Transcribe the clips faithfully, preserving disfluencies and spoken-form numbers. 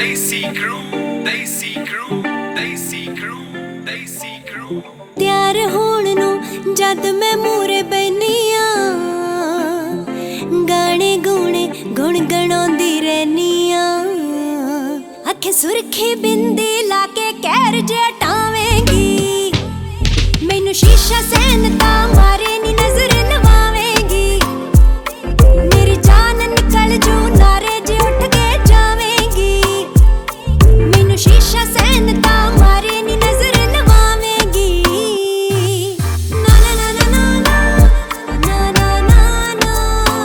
Desi crew, Desi crew, Desi crew, Desi crew। ਤਿਆਰ ਹੋਣ ਨੂੰ ਜਦ ਮੈਂ ਮੂਰੇ ਬੈਨੀ ਆ, ਗਾਣੇ ਗੂਣੇ ਗੁਣ ਗਣਾਉਂਦੀ ਰਹਿਨੀ ਆ। ਅੱਖੇ ਸੁਰਖੀ ਬਿੰਦੀ ਲਾ ਕੇ ਕਹਿਰ ਜੇ ਟਾਵੇਂਗੀ, ਮੈਨੂੰ ਸ਼ੀਸ਼ਾ ਸੈਨ ਤਾਂ ਮਾਰੇ ਨੀ ਨਜ਼ਰ ਲਵਾਵੇਂਗੀ। ਮੇਰੀ ਜਾਨ ਨਿਕਲ ਜੂ ਨਾਰੇ ਜੇ ਉੱਠ ਕੇ ਜਾਵੇਂਗੀ, ਮੈਨੂੰ ਸ਼ੀਸ਼ਾ ਸੈਨ ਤਾਂ ਮਾਰੇ ਨੀ ਨਜ਼ਰ ਲਵਾਵੇਂਗੀ। ਨਾ ਨਾ ਨਾ ਨਾ ਨਾ ਨਾ ਨਾ ਨਾ ਨਾ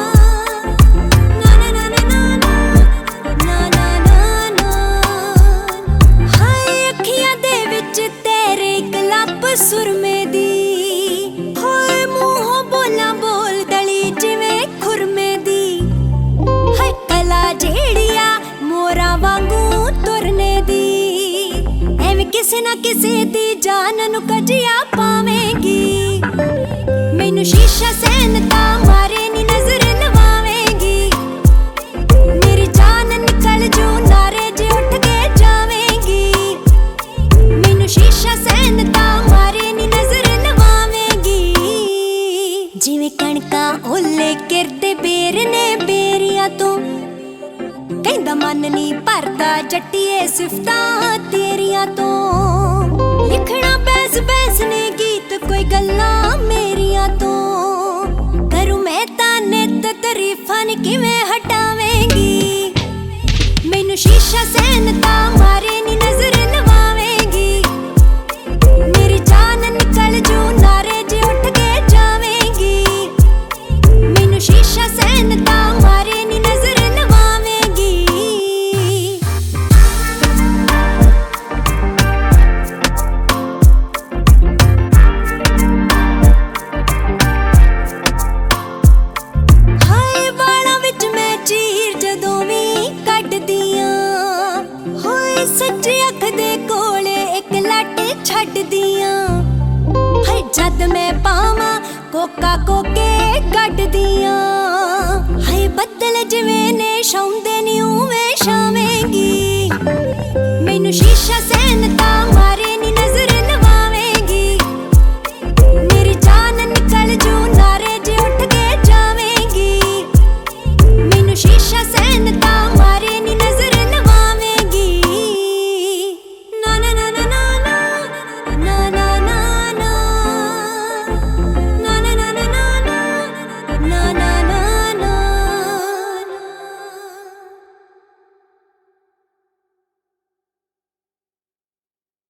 ਨਾ ਨਾ ਨਾ ਨਾ ਨਾ। ਹਾਏ ਅੱਖੀਆਂ ਦੇ ਵਿੱਚ ਤੇਰੇ ਇੱਕ ਲੱਪ ਸੁਰਮੇ ਦੀ, ਹੋਏ ਮੂੰਹੋਂ ਬੋਲਾਂ ਬੋਲ ਦਲੀ ਜਿਵੇਂ ਖੁਰਮੇ ਦੀ। ਹਾਏ ਕਲਾ ਜਿਹੜੀਆ ਮੋਰਾਂ ਵਾਂਗੂ ਤੁਰਨੇ ਦੀ, ਐਵੇਂ ਕਿਸੇ ਨਾ ਕਿਸੇ ਦੀ ਜਾਨ ਨੂੰ ਕਜਿਆ ਪਾਵੇਂਗੀ। ਮੈਨੂੰ ਸ਼ੀਸ਼ਾ ਸੈਨ ਤਾਂ ਮਾਰੇ ਨੀ ਨਜ਼ਰ ਲਵਾਵੇਂਗੀ, ਮੇਰੀ ਜਾਨ ਨਿਕਲ ਜੂ ਨਾਰੇ ਜੇ ਉੱਠ ਕੇ ਜਾਵੇਂਗੀ। ਮੈਨੂੰ ਸ਼ੀਸ਼ਾ ਸੈਨ ਤਾਂ ਮਾਰੇ ਨੀ ਨਜ਼ਰ ਲਵਾਵੇਂਗੀ। ਜਿਵੇਂ ਕਣਕਾਂ ਓਲੇ ਕਿਰਦੇ ਬੇਰ ਨੇ ਬੇਰੀਆਂ ਤੋਂ, ਕਹਿੰਦਾ ਮਨ ਨੀ ਭਰਦਾ ਜੱਟੀਏ ਸਿਫਤਾਂ ਤੇਰੀਆਂ ਤੋਂ। ਲਿਖਣਾ ਬੈਸ ਬੈਸ ਨੇ ਗੀਤ ਕੋਈ ਗੱਲਾਂ ਮੇਰੀਆਂ ਤੋਂ, ਕਰੂ ਮੈਂ ਤਾਂ ਨਿੱਤ ਤਾਰੀਫਾਂ ਨੀ ਕਿਵੇਂ ਹਟਾਵੇਂਗੀ। ਮੈਨੂੰ ਸ਼ੀਸ਼ਾ ਸੈਨ ਤਾਂ ਮਾਰੇ ਨੀ ਨਜ਼ਰ ਲਵਾਵੇਂਗੀ, ਮੇਰੀ ਜਾਨ ਨਿਕਲ ਜੂ ਨਾਰੇ ਜੇ ਉੱਠ ਕੇ ਜਾਵੇਂਗੀ। ਮੈਨੂੰ ਸ਼ੀਸ਼ਾ ਸੈਨ ਤਾਂ ਮਾਰੇ ਨੀ ਨਜ਼ਰ ਲਵਾਵੇਂਗੀ। ਹਾਏ ਵਾਲਾਂ ਵਿੱਚ ਮੈਂ ਚੀਰ ਜਦੋਂ ਵੀ ਕੱਢਦੀਆਂ, ਹੋਏ ਸੱਜੀ ਅੱਖ ਦੇ ਕੋਲੇ ਇੱਕ ਲੱਟ ਛੱਡਦੀਆਂ। ਹਾਏ ਜਦ ਮੈਂ ਪਾਵਾਂ ਕੋਕਾ ਕੋਕੇ ਗੱਡ